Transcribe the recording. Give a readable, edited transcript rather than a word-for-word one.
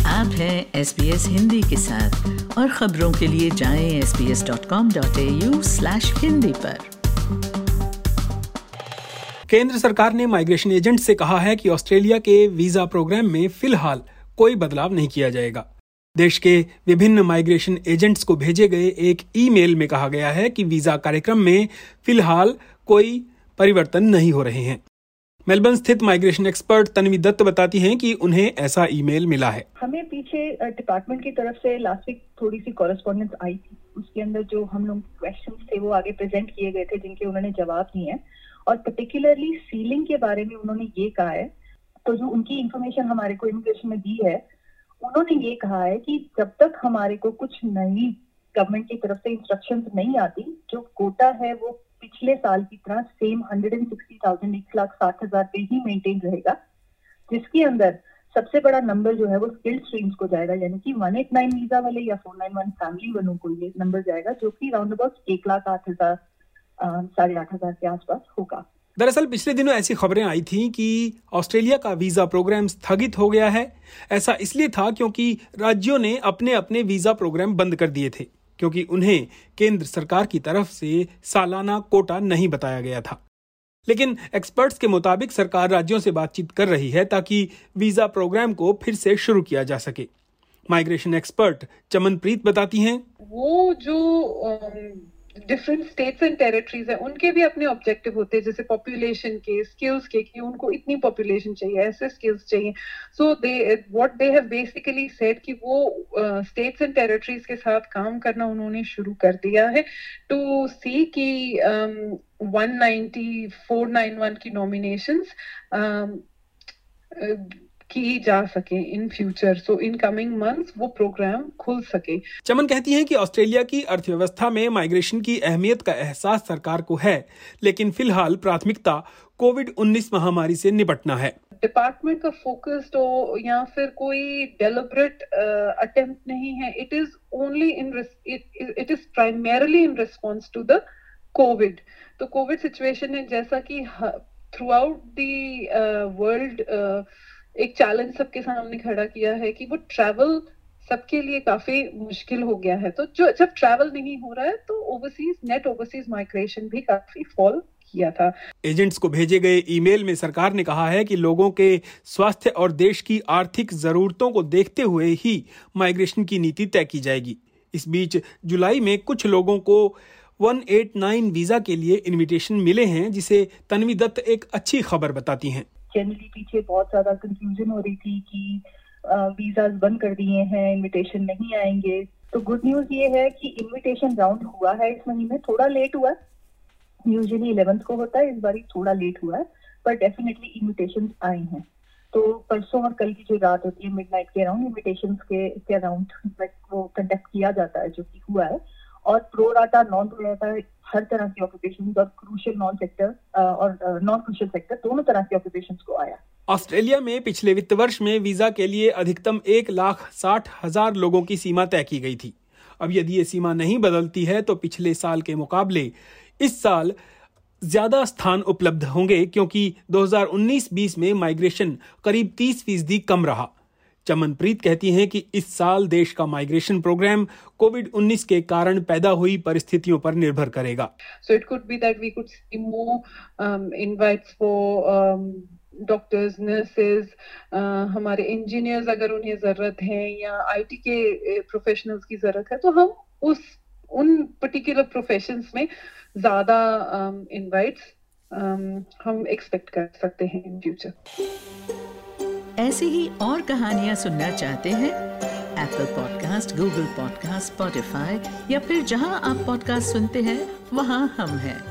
आप हैं SBS हिंदी के साथ और खबरों के लिए जाएं sbs.com.au/hindi पर। केंद्र सरकार ने माइग्रेशन एजेंट से कहा है कि ऑस्ट्रेलिया के वीजा प्रोग्राम में फिलहाल कोई बदलाव नहीं किया जाएगा। देश के विभिन्न माइग्रेशन एजेंट्स को भेजे गए एक ईमेल में कहा गया है कि वीजा कार्यक्रम में फिलहाल कोई परिवर्तन नहीं हो रहे हैं। मेलबर्न स्थित माइग्रेशन एक्सपर्ट तन्वी दत्त बताती हैं कि उन्हें ऐसा ईमेल मिला है। हमें पीछे डिपार्टमेंट की तरफ से लास्ट वीक थोड़ी सी कॉरेस्पॉन्डेंस आई थी, उसके अंदर जो हम लोग क्वेश्चंस थे वो आगे प्रेजेंट किए गए थे जिनके उन्होंने जवाब दिए हैं, और पर्टिकुलरली सीलिंग के बारे में उन्होंने ये कहा है। तो जो उनकी इंफॉर्मेशन हमारे को इमिग्रेशन में दी है, उन्होंने ये कहा है कि जब तक हमारे को कुछ नई गवर्नमेंट की तरफ से इंस्ट्रक्शंस नहीं आती, जो कोटा है वो पिछले साल की तरह सेम 160,000 1,60,000 पे ही मेंटेन रहेगा, जिसके अंदर सबसे बड़ा नंबर जो है वो स्किल्ड स्ट्रीम्स को जाएगा, यानी कि 189 वीजा वाले या 491 फैमिली वालों को ये नंबर जाएगा, जो कि राउंड अबाउट 1,08,000 8,500 के आसपास होगा। दरअसल पिछले दिनों ऐसी खबरें आई थीं कि ऑस्ट्रेलिया का वीजा प्रोग्राम स्थगित हो गया है। ऐसा इसलिए था क्योंकि राज्यों ने अपने अपने वीजा प्रोग्राम बंद कर दिए थे, क्योंकि उन्हें केंद्र सरकार की तरफ से सालाना कोटा नहीं बताया गया था। लेकिन एक्सपर्ट्स के मुताबिक सरकार राज्यों से बातचीत कर रही है ताकि वीजा प्रोग्राम को फिर से शुरू किया जा सके। माइग्रेशन एक्सपर्ट चमनप्रीत बताती हैं, वो जो डिफरेंट स्टेट्स एंड टेरिटरीज है उनके भी अपने ऑब्जेक्टिव होते हैं, जैसे पॉपुलेशन के, स्किल्स के, कि उनको इतनी पॉपुलेशन चाहिए, ऐसे स्किल्स चाहिए। So they what they have basically said कि वो स्टेट्स एंड टेरिटरीज के साथ काम करना उन्होंने शुरू कर दिया है टू सी कि 190 491 की नॉमिनेशंस की जा सके in future, so in coming months वो प्रोग्राम खुल सके। चमन कहती हैं कि ऑस्ट्रेलिया की अर्थव्यवस्था में माइग्रेशन की अहमियत का एहसास सरकार को है, लेकिन फिलहाल प्राथमिकता कोविड-19 महामारी से निपटना है। डिपार्टमेंट का फोकस तो या फिर कोई डेलिब्रेट अटेम्प्ट नहीं है, it is primarily in response to the COVID. तो कोविड सिचुएशन है, जैसा कि थ्रू आउट द वर्ल्ड एक चैलेंज सबके सामने खड़ा किया है कि वो ट्रैवल सबके लिए काफी मुश्किल हो गया है। तो जब ट्रैवल नहीं हो रहा है तो नेट ओवरसीज माइग्रेशन भी काफी फॉल किया था। एजेंट्स को भेजे गए ईमेल में सरकार ने कहा है कि लोगों के स्वास्थ्य और देश की आर्थिक जरूरतों को देखते हुए ही माइग्रेशन की नीति तय की जाएगी। इस बीच जुलाई में कुछ लोगों को 189 वीजा के लिए इनविटेशन मिले हैं, जिसे तन्वी दत्त एक अच्छी खबर बताती हैं। जनरली पीछे बहुत ज्यादा कंफ्यूजन हो रही थी कि वीजाज बंद कर दिए हैं, इनविटेशन नहीं आएंगे। तो गुड न्यूज ये है कि इनविटेशन राउंड हुआ है इस महीने, थोड़ा लेट हुआ है, यूजुअली 11th को होता है, इस बार थोड़ा लेट हुआ है, पर डेफिनेटली इनविटेशंस आए हैं। तो परसों और कल की जो रात होती है मिडनाइट के अराउंड, इनविटेशंस के अराउंड वो कंडक्ट किया जाता है, जो कि हुआ है। और pro rata, non pro rata, हर तरह की ऑक्यूपेशन और क्रूशियल नॉन सेक्टर और नॉन क्रूशियल सेक्टर, दोनों तरह की ऑक्यूपेशन को आया। ऑस्ट्रेलिया में पिछले वित्त वर्ष में वीजा के लिए अधिकतम 1,60,000 लोगों की सीमा तय की गई थी। अब यदि ये सीमा नहीं बदलती है तो पिछले साल के मुकाबले इस साल ज्यादा स्थान उपलब्ध होंगे, क्योंकि 2019-20 में माइग्रेशन करीब 30% कम रहा। चमनप्रीत कहती हैं कि इस साल देश का माइग्रेशन प्रोग्राम कोविड-19 के कारण पैदा हुई परिस्थितियों पर निर्भर करेगा। So it could be that we could see more invites for doctors, nurses, हमारे इंजीनियर्स अगर उन्हें जरूरत है, या आईटी के प्रोफेशनल्स की जरूरत है, तो हम उन पर्टिकुलर प्रोफेशंस में ज्यादा इनवाइट्स हम एक्सपेक्ट कर सकते हैं इन फ्यूचर। ऐसी ही और कहानियां सुनना चाहते हैं? Apple podcast, Google podcast, Spotify या फिर जहां आप पॉडकास्ट सुनते हैं वहां हम हैं।